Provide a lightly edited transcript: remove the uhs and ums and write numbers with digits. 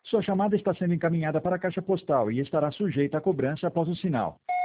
Sua chamada está sendo encaminhada para a caixa postal e estará sujeita a cobrança após o sinal.